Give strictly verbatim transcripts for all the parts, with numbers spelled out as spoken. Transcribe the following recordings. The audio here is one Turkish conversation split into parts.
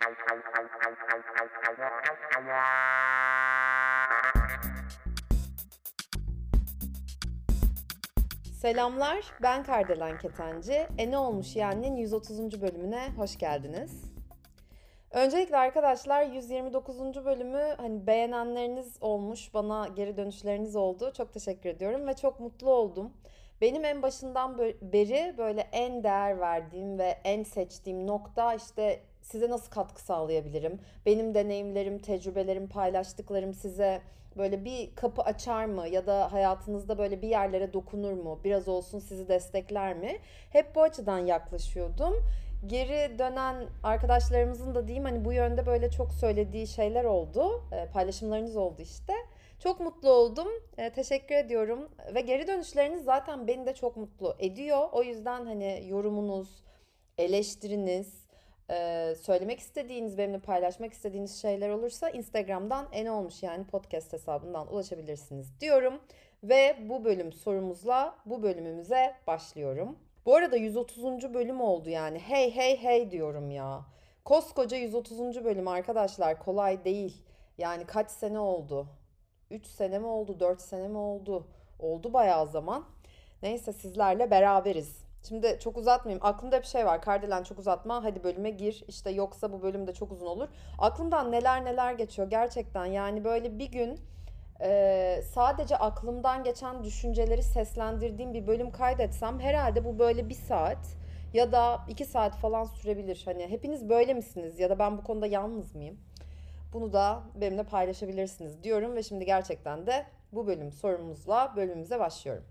Selamlar, ben Kardelen Ketenci. E ne olmuş yani yüz otuzuncu bölümüne hoş geldiniz. Öncelikle arkadaşlar yüz yirmi dokuzuncu bölümü hani beğenenleriniz olmuş, bana geri dönüşleriniz oldu. Çok teşekkür ediyorum ve çok mutlu oldum. Benim en başından beri böyle en değer verdiğim ve en seçtiğim nokta işte size nasıl katkı sağlayabilirim? Benim deneyimlerim, tecrübelerim, paylaştıklarım size böyle bir kapı açar mı ya da hayatınızda böyle bir yerlere dokunur mu? Biraz olsun sizi destekler mi? Hep bu açıdan yaklaşıyordum. Geri dönen arkadaşlarımızın da diyeyim hani bu yönde böyle çok söylediği şeyler oldu. E, paylaşımlarınız oldu işte. Çok mutlu oldum. E, teşekkür ediyorum. Ve geri dönüşleriniz zaten beni de çok mutlu ediyor. O yüzden hani yorumunuz, eleştiriniz, e, söylemek istediğiniz, benimle paylaşmak istediğiniz şeyler olursa Instagram'dan en olmuş yani podcast hesabından ulaşabilirsiniz diyorum. Ve bu bölüm sorumuzla bu bölümümüze başlıyorum. Bu arada yüz otuzuncu bölüm oldu yani. Hey hey hey diyorum ya. Koskoca yüz otuzuncu bölüm arkadaşlar, kolay değil. Yani kaç sene oldu? üç sene mi oldu? dört sene mi oldu? Oldu bayağı zaman. Neyse sizlerle beraberiz. Şimdi çok uzatmayayım. Aklımda bir şey var. Kardelen çok uzatma. Hadi bölüme gir. İşte yoksa bu bölüm de çok uzun olur. Aklımdan neler neler geçiyor gerçekten. Yani böyle bir gün e, sadece aklımdan geçen düşünceleri seslendirdiğim bir bölüm kaydetsem herhalde bu böyle bir saat ya da iki saat falan sürebilir. Hani hepiniz böyle misiniz ya da ben bu konuda yalnız mıyım? Bunu da benimle paylaşabilirsiniz diyorum ve şimdi gerçekten de bu bölüm sorumuzla bölümümüze başlıyorum.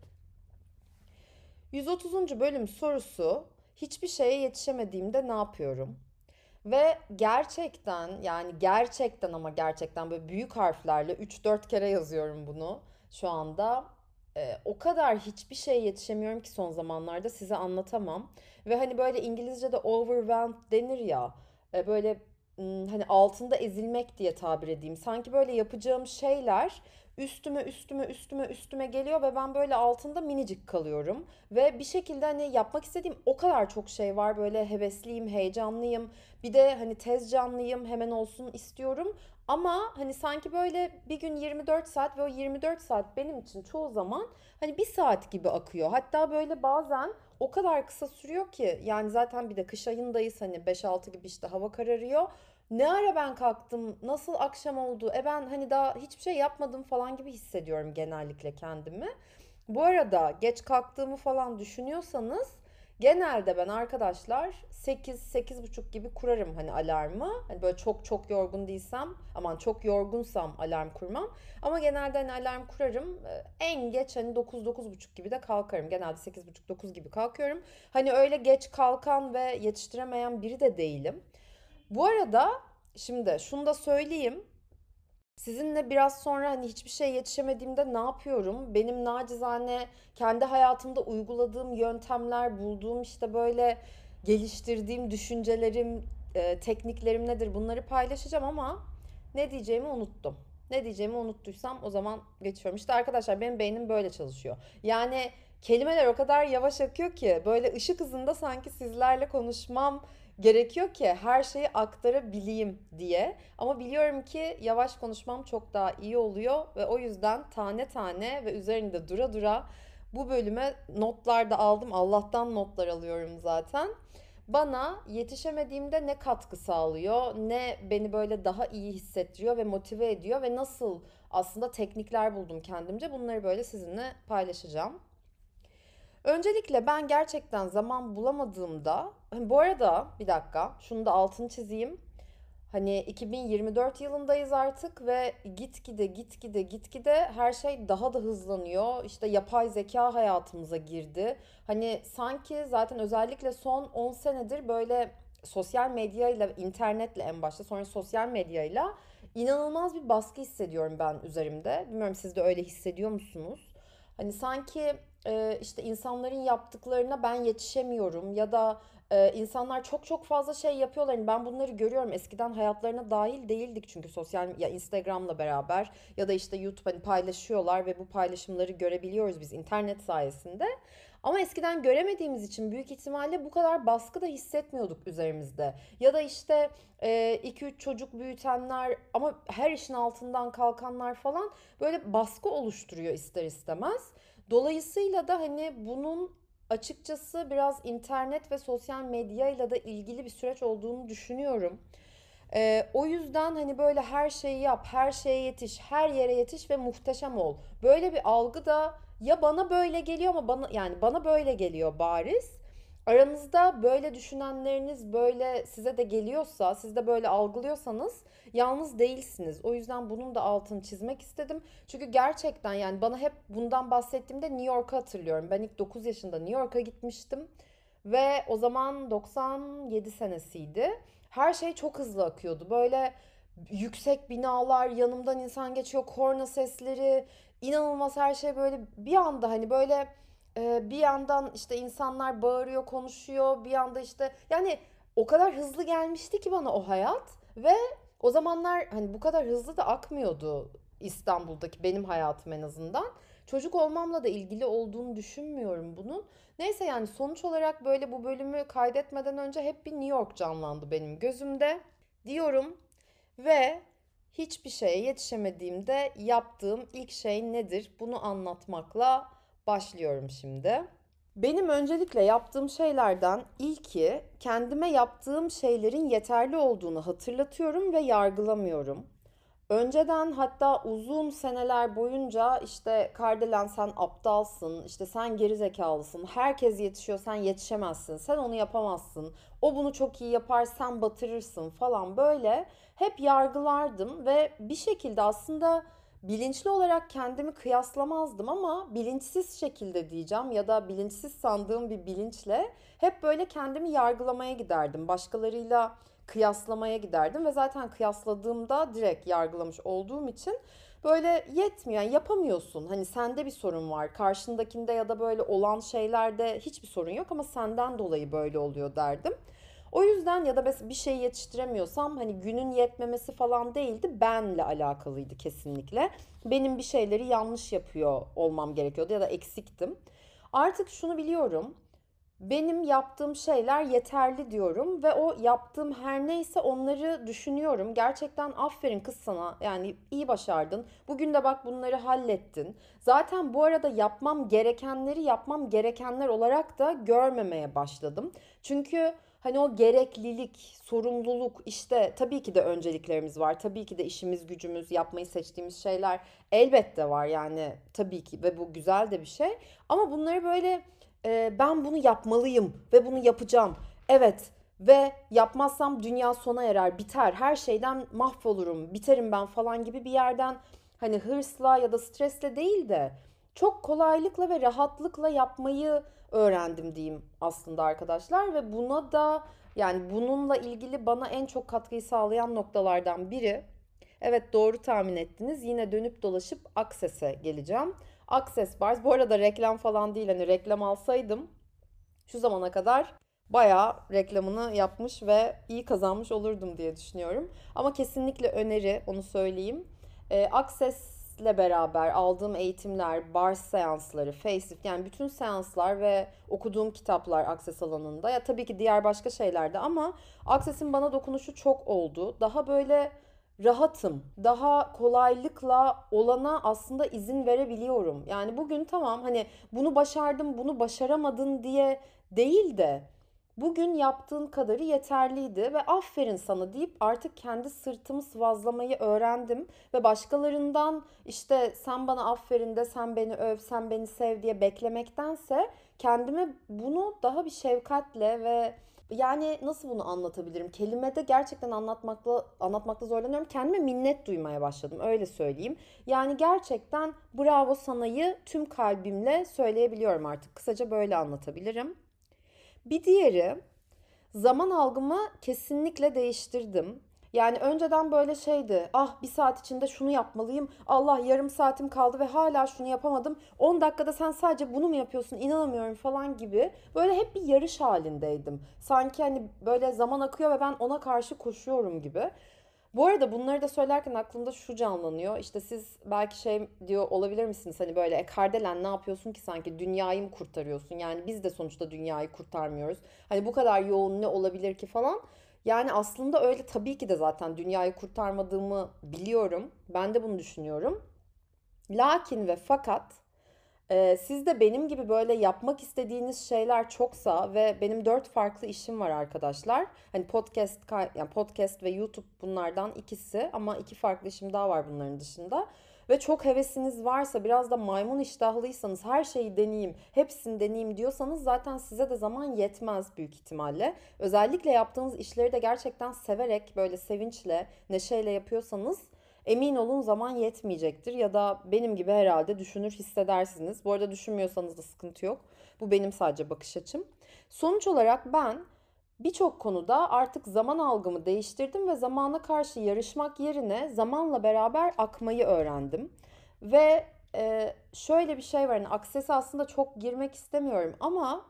yüz otuzuncu bölüm sorusu: hiçbir şeye yetişemediğimde ne yapıyorum? Ve gerçekten yani gerçekten ama gerçekten böyle büyük harflerle üç dört kere yazıyorum bunu şu anda. Ee, o kadar hiçbir şeye yetişemiyorum ki son zamanlarda size anlatamam. Ve hani böyle İngilizce'de overwhelmed denir ya, e, böyle hmm, hani altında ezilmek diye tabir edeyim. Sanki böyle yapacağım şeyler üstüme üstüme üstüme üstüme geliyor ve ben böyle altında minicik kalıyorum. Ve bir şekilde hani yapmak istediğim o kadar çok şey var, böyle hevesliyim, heyecanlıyım. Bir de hani tez canlıyım, hemen olsun istiyorum. Ama hani sanki böyle bir gün yirmi dört saat ve o yirmi dört saat benim için çoğu zaman hani bir saat gibi akıyor. Hatta böyle bazen o kadar kısa sürüyor ki yani zaten bir de kış ayındayız, hani beş altı gibi işte hava kararıyor. Ne ara ben kalktım? Nasıl akşam oldu? E ben hani daha hiçbir şey yapmadım falan gibi hissediyorum genellikle kendimi. Bu arada geç kalktığımı falan düşünüyorsanız genelde ben arkadaşlar sekiz sekiz buçuk gibi kurarım hani alarmı. Hani böyle çok çok yorgun değilsem, aman çok yorgunsam alarm kurmam. Ama genelde hani alarm kurarım. Ee, En geç hani dokuz dokuz buçuk gibi de kalkarım. Genelde sekiz buçuk dokuz gibi kalkıyorum. Hani öyle geç kalkan ve yetiştiremeyen biri de değilim. Bu arada şimdi şunu da söyleyeyim. Sizinle biraz sonra hani hiçbir şey yetişemediğimde ne yapıyorum? Benim nacizane kendi hayatımda uyguladığım yöntemler, bulduğum işte böyle geliştirdiğim düşüncelerim, e, tekniklerim nedir? Bunları paylaşacağım ama ne diyeceğimi unuttum. Ne diyeceğimi unuttuysam o zaman geçiyorum. İşte arkadaşlar benim beynim böyle çalışıyor. Yani kelimeler o kadar yavaş akıyor ki böyle ışık hızında sanki sizlerle konuşmam gerekiyor ki her şeyi aktarabileyim diye. Ama biliyorum ki yavaş konuşmam çok daha iyi oluyor ve o yüzden tane tane ve üzerinde dura dura bu bölüme notlar da aldım. Allah'tan notlar alıyorum zaten. Bana yetişemediğimde ne katkı sağlıyor, ne beni böyle daha iyi hissettiriyor ve motive ediyor ve nasıl aslında teknikler buldum kendimce, bunları böyle sizinle paylaşacağım. Öncelikle ben gerçekten zaman bulamadığımda, bu arada bir dakika şunu da altını çizeyim. Hani iki bin yirmi dört yılındayız artık ve gitgide gitgide gitgide her şey daha da hızlanıyor. İşte yapay zeka hayatımıza girdi. Hani sanki zaten özellikle son on senedir böyle sosyal medyayla, internetle en başta sonra sosyal medyayla inanılmaz bir baskı hissediyorum ben üzerimde. Bilmiyorum siz de öyle hissediyor musunuz? Hani sanki e, işte insanların yaptıklarına ben yetişemiyorum ya da e, insanlar çok çok fazla şey yapıyorlar. Hani ben bunları görüyorum. Eskiden hayatlarına dahil değildik çünkü sosyal ya Instagram'la beraber ya da işte YouTube hani paylaşıyorlar ve bu paylaşımları görebiliyoruz biz internet sayesinde. Ama eskiden göremediğimiz için büyük ihtimalle bu kadar baskı da hissetmiyorduk üzerimizde. Ya da işte iki üç çocuk büyütenler ama her işin altından kalkanlar falan böyle baskı oluşturuyor ister istemez. Dolayısıyla da hani bunun açıkçası biraz internet ve sosyal medya ile de ilgili bir süreç olduğunu düşünüyorum. Ee, o yüzden hani böyle her şeyi yap, her şeye yetiş, her yere yetiş ve muhteşem ol. Böyle bir algı da ya bana böyle geliyor ama bana yani bana böyle geliyor bariz. Aranızda böyle düşünenleriniz böyle size de geliyorsa, siz de böyle algılıyorsanız yalnız değilsiniz. O yüzden bunun da altını çizmek istedim. Çünkü gerçekten yani bana hep bundan bahsettiğimde New York'u hatırlıyorum. Ben ilk dokuz yaşında New York'a gitmiştim ve o zaman doksan yedi senesiydi. Her şey çok hızlı akıyordu. Böyle yüksek binalar, yanımdan insan geçiyor, korna sesleri, inanılmaz her şey böyle bir anda hani böyle e, bir yandan işte insanlar bağırıyor, konuşuyor, bir yanda işte yani o kadar hızlı gelmişti ki bana o hayat ve o zamanlar hani bu kadar hızlı da akmıyordu İstanbul'daki benim hayatım en azından. Çocuk olmamla da ilgili olduğunu düşünmüyorum bunun. Neyse yani sonuç olarak böyle bu bölümü kaydetmeden önce hep bir New York canlandı benim gözümde diyorum ve hiçbir şeye yetişemediğimde yaptığım ilk şey nedir? Bunu anlatmakla başlıyorum şimdi. Benim öncelikle yaptığım şeylerden ilki kendime yaptığım şeylerin yeterli olduğunu hatırlatıyorum ve yargılamıyorum. Önceden hatta uzun seneler boyunca işte Kardelen sen aptalsın, işte sen geri zekalısın, herkes yetişiyor sen yetişemezsin, sen onu yapamazsın, o bunu çok iyi yapar sen batırırsın falan böyle hep yargılardım ve bir şekilde aslında bilinçli olarak kendimi kıyaslamazdım ama bilinçsiz şekilde diyeceğim ya da bilinçsiz sandığım bir bilinçle hep böyle kendimi yargılamaya giderdim. Başkalarıyla kıyaslamaya giderdim ve zaten kıyasladığımda direkt yargılamış olduğum için böyle yetmiyor. Yani yapamıyorsun. Hani sende bir sorun var. Karşındakinde ya da böyle olan şeylerde hiçbir sorun yok ama senden dolayı böyle oluyor derdim. O yüzden ya da bir şey yetiştiremiyorsam hani günün yetmemesi falan değildi. Benle alakalıydı kesinlikle. Benim bir şeyleri yanlış yapıyor olmam gerekiyordu ya da eksiktim. Artık şunu biliyorum. Benim yaptığım şeyler yeterli diyorum ve o yaptığım her neyse onları düşünüyorum. Gerçekten aferin kız sana. Yani iyi başardın. Bugün de bak bunları hallettin. Zaten bu arada yapmam gerekenleri yapmam gerekenler olarak da görmemeye başladım. Çünkü hani o gereklilik, sorumluluk işte tabii ki de önceliklerimiz var. Tabii ki de işimiz, gücümüz, yapmayı seçtiğimiz şeyler elbette var yani tabii ki ve bu güzel de bir şey. Ama bunları böyle e, ben bunu yapmalıyım ve bunu yapacağım. Evet ve yapmazsam dünya sona erer, biter, her şeyden mahvolurum, biterim ben falan gibi bir yerden hani hırsla ya da stresle değil de çok kolaylıkla ve rahatlıkla yapmayı öğrendim diyeyim aslında arkadaşlar ve buna da yani bununla ilgili bana en çok katkıyı sağlayan noktalardan biri. Evet doğru tahmin ettiniz. Yine dönüp dolaşıp Access'e geleceğim. Access Bars. Bu arada reklam falan değil. Hani reklam alsaydım şu zamana kadar bayağı reklamını yapmış ve iyi kazanmış olurdum diye düşünüyorum. Ama kesinlikle öneri, onu söyleyeyim. E, Access'le beraber aldığım eğitimler, bars seansları, facelift yani bütün seanslar ve okuduğum kitaplar Access alanında. Ya tabii ki diğer başka şeyler de ama Access'in bana dokunuşu çok oldu. Daha böyle rahatım. Daha kolaylıkla olana aslında izin verebiliyorum. Yani bugün tamam hani bunu başardım, bunu başaramadın diye değil de bugün yaptığın kadarı yeterliydi ve aferin sana deyip artık kendi sırtımı sıvazlamayı öğrendim ve başkalarından işte sen bana aferin de sen beni öv, sen beni sev diye beklemektense kendime bunu daha bir şefkatle ve yani nasıl bunu anlatabilirim? Kelimede gerçekten anlatmakla anlatmakta zorlanıyorum. Kendime minnet duymaya başladım. Öyle söyleyeyim. Yani gerçekten bravo sanayı tüm kalbimle söyleyebiliyorum artık. Kısaca böyle anlatabilirim. Bir diğeri zaman algımı kesinlikle değiştirdim. Yani önceden böyle şeydi. Ah bir saat içinde şunu yapmalıyım. Allah yarım saatim kaldı ve hala şunu yapamadım. on dakikada sen sadece bunu mu yapıyorsun? İnanamıyorum falan gibi. Böyle hep bir yarış halindeydim. Sanki hani böyle zaman akıyor ve ben ona karşı koşuyorum gibi. Bu arada bunları da söylerken aklımda şu canlanıyor. İşte siz belki şey diyor olabilir misiniz? Hani böyle e Kardelen ne yapıyorsun ki sanki dünyayı mı kurtarıyorsun? Yani biz de sonuçta dünyayı kurtarmıyoruz. Hani bu kadar yoğun ne olabilir ki falan. Yani aslında öyle tabii ki de zaten dünyayı kurtarmadığımı biliyorum. Ben de bunu düşünüyorum. Lakin ve fakat ee, siz de benim gibi böyle yapmak istediğiniz şeyler çoksa ve benim dört farklı işim var arkadaşlar. Hani podcast, kay- yani podcast ve YouTube bunlardan ikisi ama iki farklı işim daha var bunların dışında. Ve çok hevesiniz varsa, biraz da maymun iştahlıysanız, her şeyi deneyeyim, hepsini deneyeyim diyorsanız zaten size de zaman yetmez büyük ihtimalle. Özellikle yaptığınız işleri de gerçekten severek, böyle sevinçle, neşeyle yapıyorsanız emin olun zaman yetmeyecektir ya da benim gibi herhalde düşünür hissedersiniz. Bu arada düşünmüyorsanız da sıkıntı yok. Bu benim sadece bakış açım. Sonuç olarak ben birçok konuda artık zaman algımı değiştirdim ve zamana karşı yarışmak yerine zamanla beraber akmayı öğrendim. Ve e, şöyle bir şey var, hani aksesi aslında çok girmek istemiyorum ama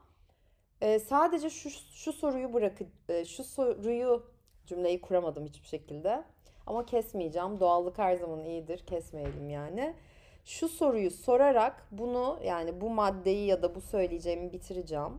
e, sadece şu şu soruyu bırakın, e, şu soruyu cümleyi kuramadım hiçbir şekilde. Ama kesmeyeceğim. Doğallık her zaman iyidir. Kesmeyelim yani. Şu soruyu sorarak bunu, yani bu maddeyi ya da bu söyleyeceğimi bitireceğim.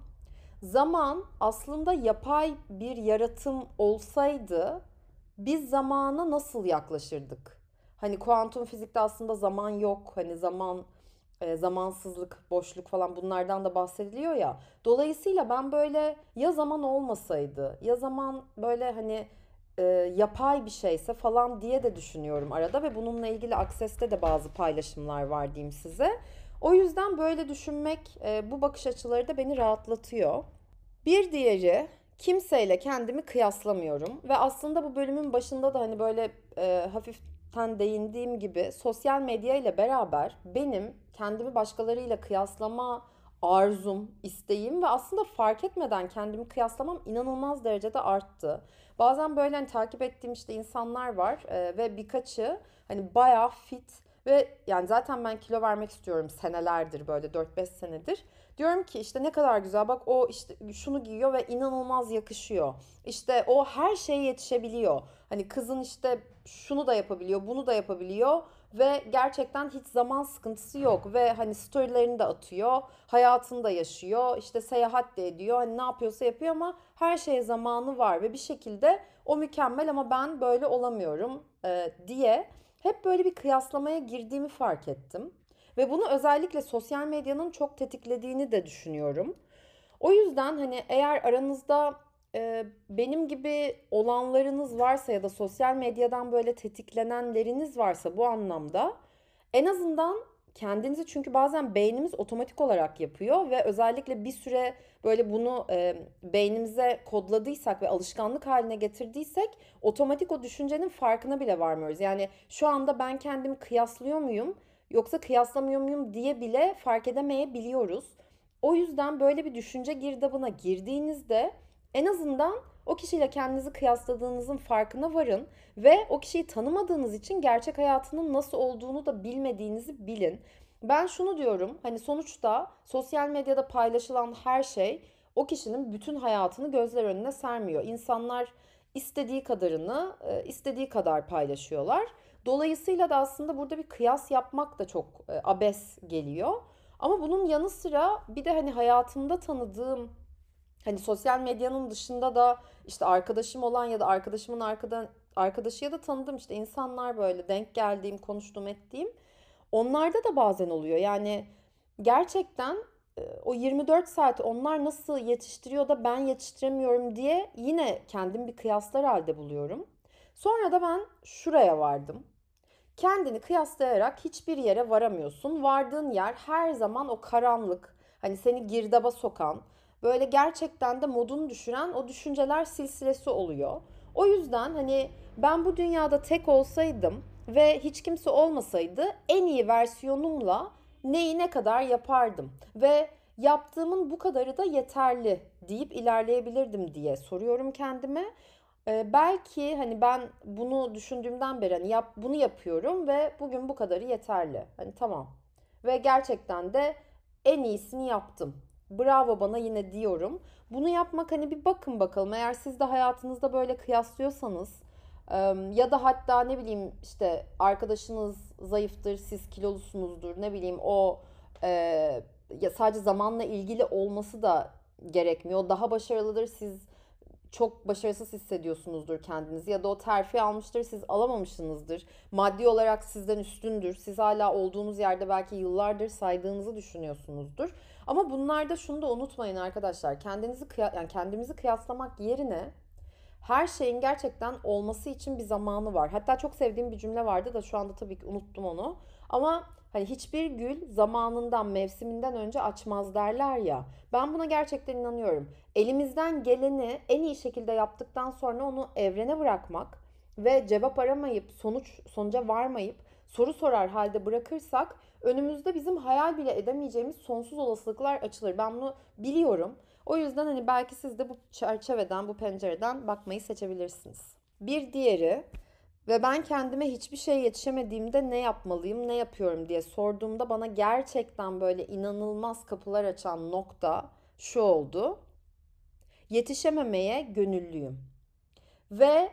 Zaman aslında yapay bir yaratım olsaydı biz zamana nasıl yaklaşırdık? Hani kuantum fizikte aslında zaman yok. Hani zaman, e, zamansızlık, boşluk falan bunlardan da bahsediliyor ya. Dolayısıyla ben böyle, ya zaman olmasaydı, ya zaman böyle hani e, yapay bir şeyse falan diye de düşünüyorum arada ve bununla ilgili Access'te de bazı paylaşımlar var diyeyim size. O yüzden böyle düşünmek, e, bu bakış açıları da beni rahatlatıyor. Bir diğeri, kimseyle kendimi kıyaslamıyorum ve aslında bu bölümün başında da hani böyle e, hafiften değindiğim gibi sosyal medya ile beraber benim kendimi başkalarıyla kıyaslama arzum, isteğim ve aslında fark etmeden kendimi kıyaslamam inanılmaz derecede arttı. Bazen böyle hani takip ettiğim işte insanlar var e, ve birkaçı hani bayağı fit ve yani zaten ben kilo vermek istiyorum senelerdir, böyle dört beş senedir. Diyorum ki işte ne kadar güzel, bak o işte şunu giyiyor ve inanılmaz yakışıyor. İşte o her şeye yetişebiliyor. Hani kızın işte şunu da yapabiliyor, bunu da yapabiliyor ve gerçekten hiç zaman sıkıntısı yok ve hani storylerini de atıyor, hayatını da yaşıyor, işte seyahat de ediyor. Hani ne yapıyorsa yapıyor ama her şeye zamanı var ve bir şekilde o mükemmel ama ben böyle olamıyorum e, diye hep böyle bir kıyaslamaya girdiğimi fark ettim. Ve bunu özellikle sosyal medyanın çok tetiklediğini de düşünüyorum. O yüzden hani eğer aranızda e, benim gibi olanlarınız varsa ya da sosyal medyadan böyle tetiklenenleriniz varsa bu anlamda, en azından kendinizi, çünkü bazen beynimiz otomatik olarak yapıyor ve özellikle bir süre böyle bunu e, beynimize kodladıysak ve alışkanlık haline getirdiysek otomatik o düşüncenin farkına bile varmıyoruz. Yani şu anda ben kendimi kıyaslıyor muyum yoksa kıyaslamıyor muyum diye bile fark edemeyebiliyoruz. O yüzden böyle bir düşünce girdabına girdiğinizde en azından o kişiyle kendinizi kıyasladığınızın farkına varın ve o kişiyi tanımadığınız için gerçek hayatının nasıl olduğunu da bilmediğinizi bilin. Ben şunu diyorum, hani sonuçta sosyal medyada paylaşılan her şey o kişinin bütün hayatını gözler önüne sermiyor. İnsanlar istediği kadarını e, istediği kadar paylaşıyorlar. Dolayısıyla da aslında burada bir kıyas yapmak da çok e, abes geliyor. Ama bunun yanı sıra bir de hani hayatımda tanıdığım, hani sosyal medyanın dışında da işte arkadaşım olan ya da arkadaşımın arkadan arkadaşı ya da tanıdığım işte insanlar, böyle denk geldiğim, konuştuğum, ettiğim, onlarda da bazen oluyor. Yani gerçekten e, o yirmi dört saat onlar nasıl yetiştiriyor da ben yetiştiremiyorum diye yine kendim bir kıyaslar halde buluyorum. Sonra da ben şuraya vardım. Kendini kıyaslayarak hiçbir yere varamıyorsun. Vardığın yer her zaman o karanlık, hani seni girdaba sokan, böyle gerçekten de modunu düşüren o düşünceler silsilesi oluyor. O yüzden hani ben bu dünyada tek olsaydım ve hiç kimse olmasaydı en iyi versiyonumla neyi ne kadar yapardım ve yaptığımın bu kadarı da yeterli deyip ilerleyebilirdim diye soruyorum kendime. Ee, belki hani ben bunu düşündüğümden beri hani yap, bunu yapıyorum ve bugün bu kadarı yeterli. Hani tamam. Ve gerçekten de en iyisini yaptım. Bravo bana yine diyorum. Bunu yapmak, hani bir bakın bakalım. Eğer siz de hayatınızda böyle kıyaslıyorsanız Ya da hatta ne bileyim işte arkadaşınız zayıftır, siz kilolusunuzdur, ne bileyim o e, ya sadece zamanla ilgili olması da gerekmiyor. O daha başarılıdır, siz çok başarısız hissediyorsunuzdur kendinizi ya da o terfi almıştır, siz alamamışsınızdır. Maddi olarak sizden üstündür. Siz hala olduğunuz yerde belki yıllardır saydığınızı düşünüyorsunuzdur. Ama bunlarda şunu da unutmayın arkadaşlar. Kendinizi kıya- yani kendimizi kıyaslamak yerine her şeyin gerçekten olması için bir zamanı var. Hatta çok sevdiğim bir cümle vardı da şu anda tabii ki unuttum onu. Ama hani hiçbir gül zamanından, mevsiminden önce açmaz derler ya. Ben buna gerçekten inanıyorum. Elimizden geleni en iyi şekilde yaptıktan sonra onu evrene bırakmak ve cevap aramayıp, sonuç sonuca varmayıp soru sorar halde bırakırsak önümüzde bizim hayal bile edemeyeceğimiz sonsuz olasılıklar açılır. Ben bunu biliyorum. O yüzden hani belki siz de bu çerçeveden, bu pencereden bakmayı seçebilirsiniz. Bir diğeri ve ben kendime hiçbir şey yetişemediğimde ne yapmalıyım, ne yapıyorum diye sorduğumda bana gerçekten böyle inanılmaz kapılar açan nokta şu oldu. Yetişememeye gönüllüyüm. Ve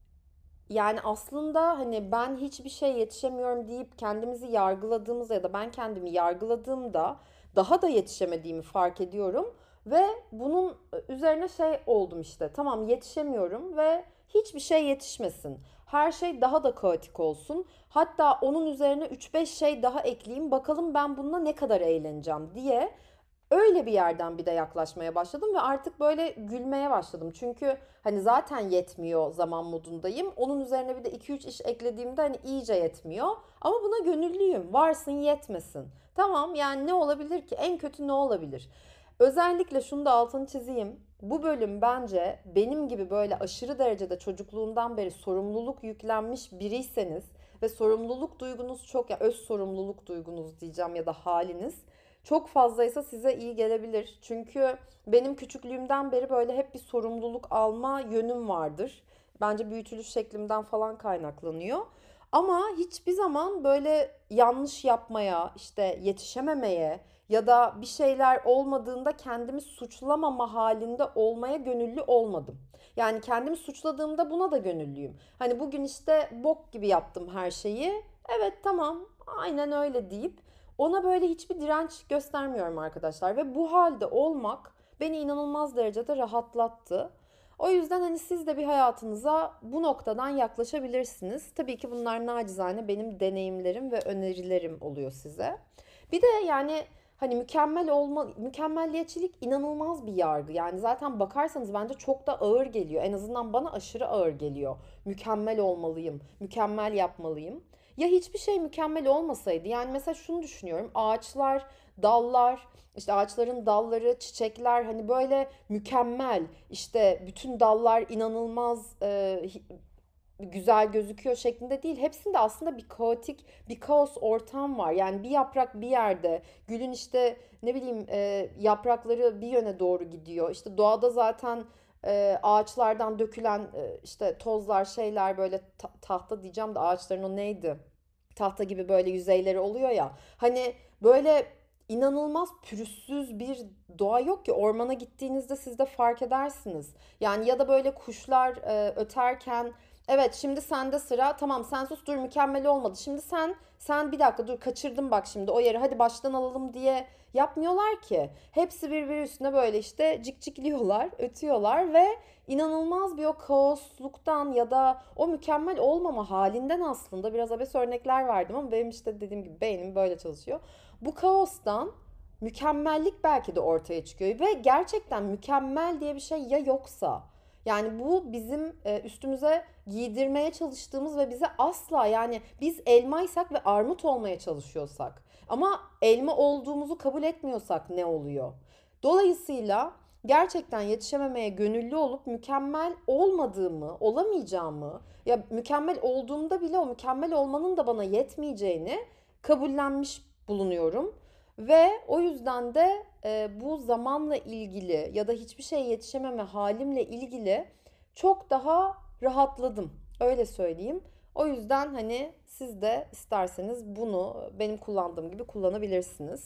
yani aslında hani ben hiçbir şey yetişemiyorum deyip kendimizi yargıladığımızda ya da ben kendimi yargıladığımda daha da yetişemediğimi fark ediyorum ve bunun üzerine şey oldum işte. Tamam, yetişemiyorum ve hiçbir şey yetişmesin. Her şey daha da kaotik olsun. Hatta onun üzerine üç beş şey daha ekleyeyim. Bakalım ben bununla ne kadar eğleneceğim diye öyle bir yerden bir de yaklaşmaya başladım ve artık böyle gülmeye başladım. Çünkü hani zaten yetmiyor zaman modundayım. Onun üzerine bir de iki üç iş eklediğimde hani iyice yetmiyor. Ama buna gönüllüyüm. Varsın yetmesin. Tamam, yani ne olabilir ki? En kötü ne olabilir? Özellikle şunu da altını çizeyim. Bu bölüm bence benim gibi böyle aşırı derecede çocukluğundan beri sorumluluk yüklenmiş biriyseniz ve sorumluluk duygunuz çok, ya öz sorumluluk duygunuz diyeceğim ya da haliniz çok fazlaysa size iyi gelebilir. Çünkü benim küçüklüğümden beri böyle hep bir sorumluluk alma yönüm vardır. Bence büyütülüş şeklimden falan kaynaklanıyor. Ama hiçbir zaman böyle yanlış yapmaya, işte yetişememeye ya da bir şeyler olmadığında kendimi suçlamama halinde olmaya gönüllü olmadım. Yani kendimi suçladığımda buna da gönüllüyüm. Hani bugün işte bok gibi yaptım her şeyi. Evet, tamam, aynen öyle deyip ona böyle hiçbir direnç göstermiyorum arkadaşlar ve bu halde olmak beni inanılmaz derecede rahatlattı. O yüzden hani siz de bir hayatınıza bu noktadan yaklaşabilirsiniz. Tabii ki bunlar nacizane benim deneyimlerim ve önerilerim oluyor size. Bir de yani hani mükemmel olma, mükemmelliyetçilik inanılmaz bir yargı. Yani zaten bakarsanız bence çok da ağır geliyor. En azından bana aşırı ağır geliyor. Mükemmel olmalıyım, mükemmel yapmalıyım. Ya hiçbir şey mükemmel olmasaydı, yani mesela şunu düşünüyorum, ağaçlar, dallar, işte ağaçların dalları, çiçekler hani böyle mükemmel, işte bütün dallar inanılmaz e, güzel gözüküyor şeklinde değil. Hepsinde aslında bir kaotik, bir kaos ortam var. Yani bir yaprak bir yerde, gülün işte ne bileyim e, yaprakları bir yöne doğru gidiyor. İşte doğada zaten e, ağaçlardan dökülen e, işte tozlar, şeyler böyle ta- tahta diyeceğim de ağaçların o neydi? Tahta gibi böyle yüzeyleri oluyor ya. Hani böyle inanılmaz pürüzsüz bir doğa yok ki. Ormana gittiğinizde siz de fark edersiniz. Yani ya da böyle kuşlar e, öterken evet, şimdi sende sıra, tamam sen sus, dur mükemmel olmadı. Şimdi sen sen bir dakika dur, kaçırdım bak şimdi o yeri, hadi baştan alalım diye yapmıyorlar ki. Hepsi birbiri üstüne böyle işte cikcikliyorlar, ötüyorlar ve inanılmaz bir o kaosluktan ya da o mükemmel olmama halinden, aslında biraz abes örnekler verdim ama benim işte dediğim gibi beynim böyle çalışıyor. Bu kaostan mükemmellik belki de ortaya çıkıyor ve gerçekten mükemmel diye bir şey ya yoksa, yani bu bizim e, üstümüze giydirmeye çalıştığımız ve bize asla, yani biz elmaysak ve armut olmaya çalışıyorsak ama elma olduğumuzu kabul etmiyorsak ne oluyor? Dolayısıyla gerçekten yetişememeye gönüllü olup mükemmel olmadığımı, olamayacağımı, ya mükemmel olduğumda bile o mükemmel olmanın da bana yetmeyeceğini kabullenmiş bulunuyorum. Ve o yüzden de e, bu zamanla ilgili ya da hiçbir şeye yetişememe halimle ilgili çok daha rahatladım. Öyle söyleyeyim. O yüzden hani siz de isterseniz bunu benim kullandığım gibi kullanabilirsiniz.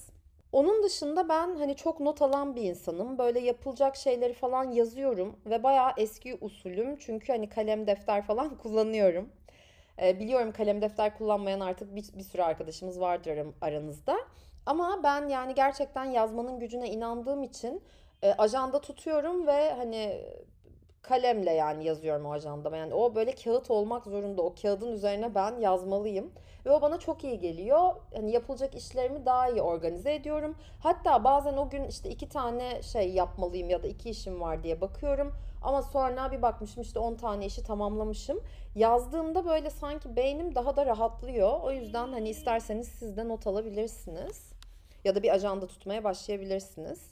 Onun dışında ben hani çok not alan bir insanım. Böyle yapılacak şeyleri falan yazıyorum ve bayağı eski usulüm. Çünkü hani kalem defter falan kullanıyorum. Ee, biliyorum kalem defter kullanmayan artık bir, bir sürü arkadaşımız vardır aram- aranızda. Ama ben yani gerçekten yazmanın gücüne inandığım için e, ajanda tutuyorum ve hani kalemle yani yazıyorum o ajandama. Yani o böyle kağıt olmak zorunda. O kağıdın üzerine ben yazmalıyım. Ve o bana çok iyi geliyor. Hani yapılacak işlerimi daha iyi organize ediyorum. Hatta bazen o gün işte iki tane şey yapmalıyım ya da iki işim var diye bakıyorum. Ama sonra bir bakmışım işte on tane işi tamamlamışım. Yazdığımda böyle sanki beynim daha da rahatlıyor. O yüzden hani isterseniz siz de not alabilirsiniz. Ya da bir ajanda tutmaya başlayabilirsiniz.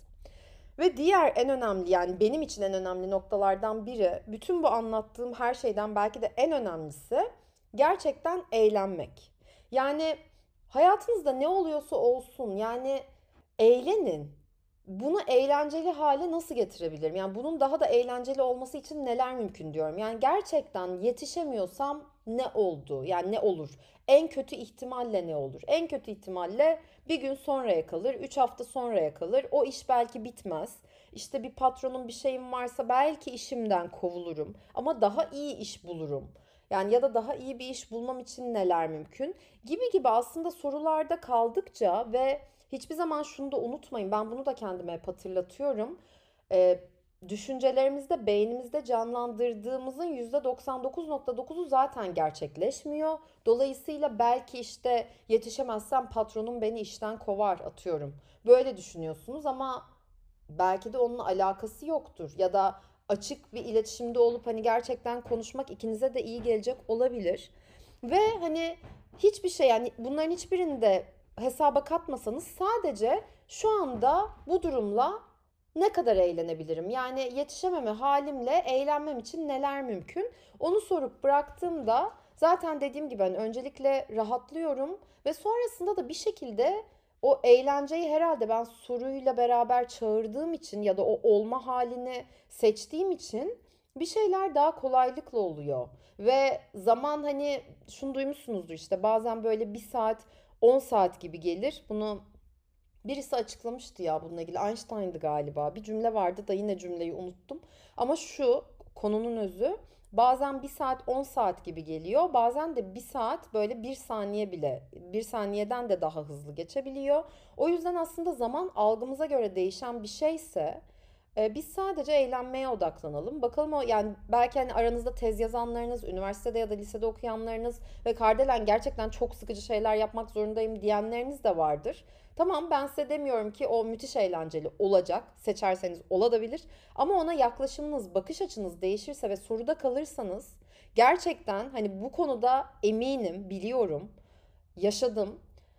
Ve diğer en önemli yani benim için en önemli noktalardan biri, bütün bu anlattığım her şeyden belki de en önemlisi gerçekten eğlenmek. Yani hayatınızda ne oluyorsa olsun yani eğlenin. Bunu eğlenceli hale nasıl getirebilirim? Yani bunun daha da eğlenceli olması için neler mümkün diyorum. Yani gerçekten yetişemiyorsam ne oldu? Yani ne olur? En kötü ihtimalle ne olur? En kötü ihtimalle bir gün sonraya kalır, üç hafta sonraya kalır. O iş belki bitmez. İşte bir patronun bir şeyim varsa belki işimden kovulurum. Ama daha iyi iş bulurum. Yani ya da daha iyi bir iş bulmam için neler mümkün? Gibi gibi aslında sorularda kaldıkça ve hiçbir zaman şunu da unutmayın. Ben bunu da kendime hep hatırlatıyorum. Ee, Düşüncelerimizde, beynimizde canlandırdığımızın yüzde doksan dokuz nokta dokuzu zaten gerçekleşmiyor. Dolayısıyla belki işte yetişemezsem patronum beni işten kovar atıyorum. Böyle düşünüyorsunuz ama belki de onunla alakası yoktur. Ya da açık bir iletişimde olup hani gerçekten konuşmak ikinize de iyi gelecek olabilir. Ve hani hiçbir şey yani bunların hiçbirini de hesaba katmasanız sadece şu anda bu durumla ne kadar eğlenebilirim? Yani yetişememe halimle eğlenmem için neler mümkün? Onu sorup bıraktığımda zaten dediğim gibi hani öncelikle rahatlıyorum ve sonrasında da bir şekilde o eğlenceyi herhalde ben soruyla beraber çağırdığım için ya da o olma halini seçtiğim için bir şeyler daha kolaylıkla oluyor. Ve zaman hani şunu duymuşsunuzdur işte bazen böyle bir saat on saat gibi gelir. Bunu birisi açıklamıştı ya bununla ilgili. Einstein'dı galiba. Bir cümle vardı da yine cümleyi unuttum. Ama şu konunun özü bazen bir saat on saat gibi geliyor. Bazen de bir saat böyle bir saniye bile bir saniyeden de daha hızlı geçebiliyor. O yüzden aslında zaman algımıza göre değişen bir şeyse e, biz sadece eğlenmeye odaklanalım. Bakalım o yani belki hani aranızda tez yazanlarınız, üniversitede ya da lisede okuyanlarınız ve Kardelen gerçekten çok sıkıcı şeyler yapmak zorundayım diyenleriniz de vardır. Tamam ben size demiyorum ki o müthiş eğlenceli olacak. Seçerseniz olabilir. Ama ona yaklaşımınız, bakış açınız değişirse ve soruda kalırsanız gerçekten hani bu konuda eminim, biliyorum, yaşadım.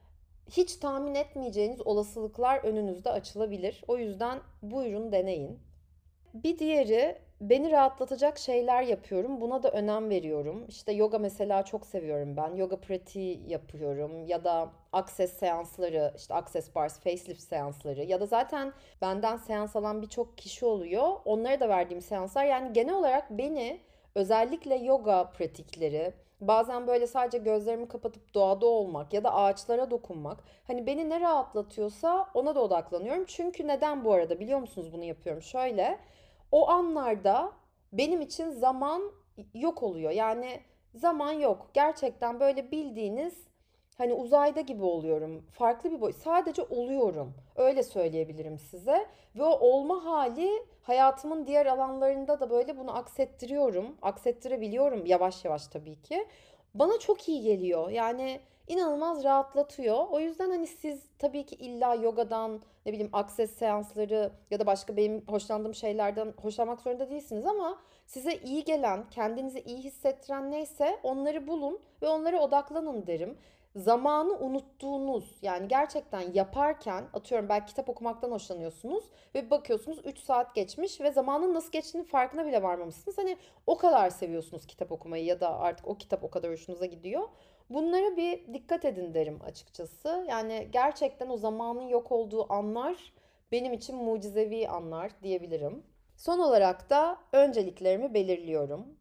Hiç tahmin etmeyeceğiniz olasılıklar önünüzde açılabilir. O yüzden buyurun deneyin. Bir diğeri beni rahatlatacak şeyler yapıyorum. Buna da önem veriyorum. İşte yoga mesela çok seviyorum ben. Yoga pratiği yapıyorum ya da Access seansları, işte Access Bars, facelift seansları ya da zaten benden seans alan birçok kişi oluyor. Onlara da verdiğim seanslar yani genel olarak beni özellikle yoga pratikleri, bazen böyle sadece gözlerimi kapatıp doğada olmak ya da ağaçlara dokunmak. Hani beni ne rahatlatıyorsa ona da odaklanıyorum. Çünkü neden bu arada biliyor musunuz bunu yapıyorum? Şöyle o anlarda benim için zaman yok oluyor. Yani zaman yok. Gerçekten böyle bildiğiniz hani uzayda gibi oluyorum. Farklı bir boy. Sadece oluyorum. Öyle söyleyebilirim size. Ve o olma hali hayatımın diğer alanlarında da böyle bunu aksettiriyorum. Aksettirebiliyorum yavaş yavaş tabii ki. Bana çok iyi geliyor. Yani inanılmaz rahatlatıyor. O yüzden hani siz tabii ki illa yogadan ne bileyim akses seansları ya da başka benim hoşlandığım şeylerden hoşlanmak zorunda değilsiniz ama size iyi gelen, kendinizi iyi hissettiren neyse onları bulun ve onlara odaklanın derim. Zamanı unuttuğunuz yani gerçekten yaparken atıyorum belki kitap okumaktan hoşlanıyorsunuz ve bir bakıyorsunuz üç saat geçmiş ve zamanın nasıl geçtiğini farkına bile varmamışsınız. Hani o kadar seviyorsunuz kitap okumayı ya da artık o kitap o kadar hoşunuza gidiyor. Bunlara bir dikkat edin derim açıkçası. Yani gerçekten o zamanın yok olduğu anlar benim için mucizevi anlar diyebilirim. Son olarak da önceliklerimi belirliyorum.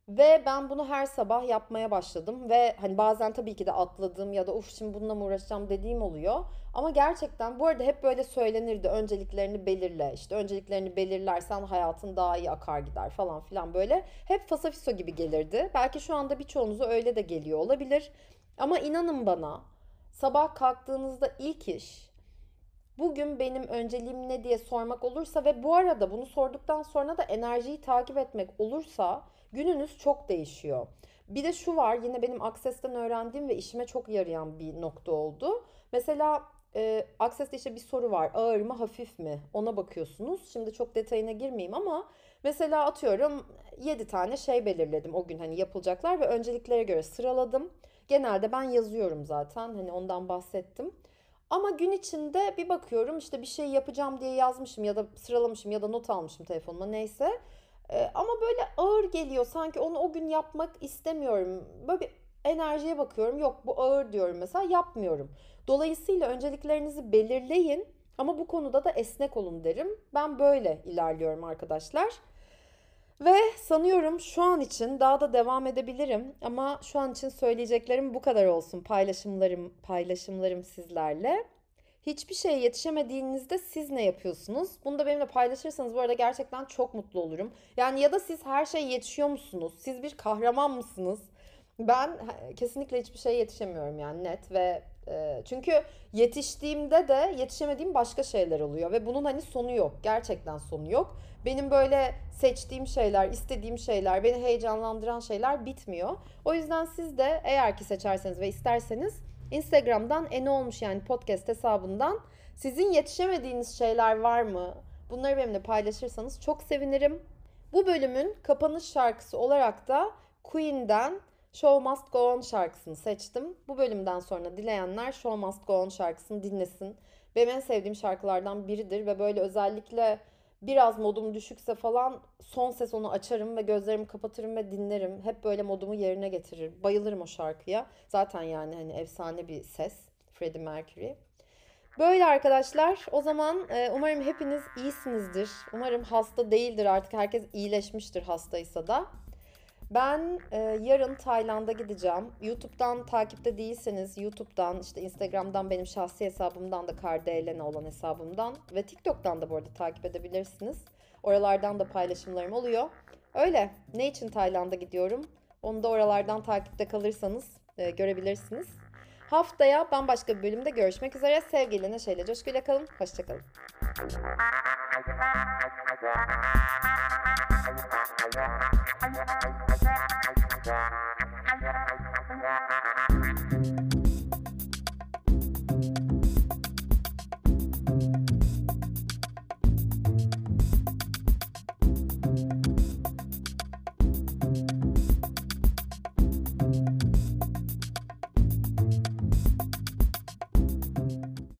Ve ben bunu her sabah yapmaya başladım ve hani bazen tabii ki de atladığım ya da uf şimdi bununla mı uğraşacağım dediğim oluyor. Ama gerçekten bu arada hep böyle söylenirdi, önceliklerini belirle, işte önceliklerini belirlersen hayatın daha iyi akar gider falan filan, böyle hep fasafiso gibi gelirdi. Belki şu anda birçoğunuza öyle de geliyor olabilir. Ama inanın bana, sabah kalktığınızda ilk iş bugün benim önceliğim ne diye sormak olursa ve bu arada bunu sorduktan sonra da enerjiyi takip etmek olursa gününüz çok değişiyor. Bir de şu var, yine benim Access'ten öğrendiğim ve işime çok yarayan bir nokta oldu. Mesela e, Access'te işte bir soru var, ağır mı hafif mi, ona bakıyorsunuz. Şimdi çok detayına girmeyeyim ama mesela atıyorum yedi tane şey belirledim o gün, hani yapılacaklar ve önceliklere göre sıraladım. Genelde ben yazıyorum zaten, hani ondan bahsettim. Ama gün içinde bir bakıyorum, işte bir şey yapacağım diye yazmışım ya da sıralamışım ya da not almışım telefonuma, neyse. Ee, ama böyle ağır geliyor, sanki onu o gün yapmak istemiyorum. Böyle bir enerjiye bakıyorum, yok bu ağır diyorum mesela, yapmıyorum. Dolayısıyla önceliklerinizi belirleyin ama bu konuda da esnek olun derim. Ben böyle ilerliyorum arkadaşlar. Ve sanıyorum şu an için daha da devam edebilirim ama şu an için söyleyeceklerim bu kadar olsun. Paylaşımlarım, paylaşımlarım sizlerle. Hiçbir şeye yetişemediğinizde siz ne yapıyorsunuz? Bunu da benimle paylaşırsanız bu arada gerçekten çok mutlu olurum. Yani ya da siz her şeye yetişiyor musunuz? Siz bir kahraman mısınız? Ben kesinlikle hiçbir şeye yetişemiyorum, yani net ve e, çünkü yetiştiğimde de yetişemediğim başka şeyler oluyor ve bunun hani sonu yok. Gerçekten sonu yok. Benim böyle seçtiğim şeyler, istediğim şeyler, beni heyecanlandıran şeyler bitmiyor. O yüzden siz de eğer ki seçerseniz ve isterseniz Instagram'dan e ne olmuş yani podcast hesabından sizin yetişemediğiniz şeyler var mı? Bunları benimle paylaşırsanız çok sevinirim. Bu bölümün kapanış şarkısı olarak da Queen'den Show Must Go On şarkısını seçtim. Bu bölümden sonra dileyenler Show Must Go On şarkısını dinlesin. Benim en sevdiğim şarkılardan biridir ve böyle özellikle biraz modum düşükse falan son ses onu açarım ve gözlerimi kapatırım ve dinlerim. Hep böyle modumu yerine getirir. Bayılırım o şarkıya. Zaten yani hani efsane bir ses. Freddie Mercury. Böyle arkadaşlar. O zaman e, umarım hepiniz iyisinizdir. Umarım hasta değildir artık. Herkes iyileşmiştir hastaysa da. Ben e, yarın Tayland'a gideceğim. YouTube'dan takipte değilseniz YouTube'dan, işte Instagram'dan benim şahsi hesabımdan da Kardeelena olan hesabımdan ve TikTok'tan da bu arada takip edebilirsiniz. Oralardan da paylaşımlarım oluyor. Öyle. Ne için Tayland'a gidiyorum? Onu da oralardan takipte kalırsanız e, görebilirsiniz. Haftaya bambaşka bir bölümde görüşmek üzere. Sevgiyle, neşeyle, coşkuyla kalın. Hoşçakalın. Yeah.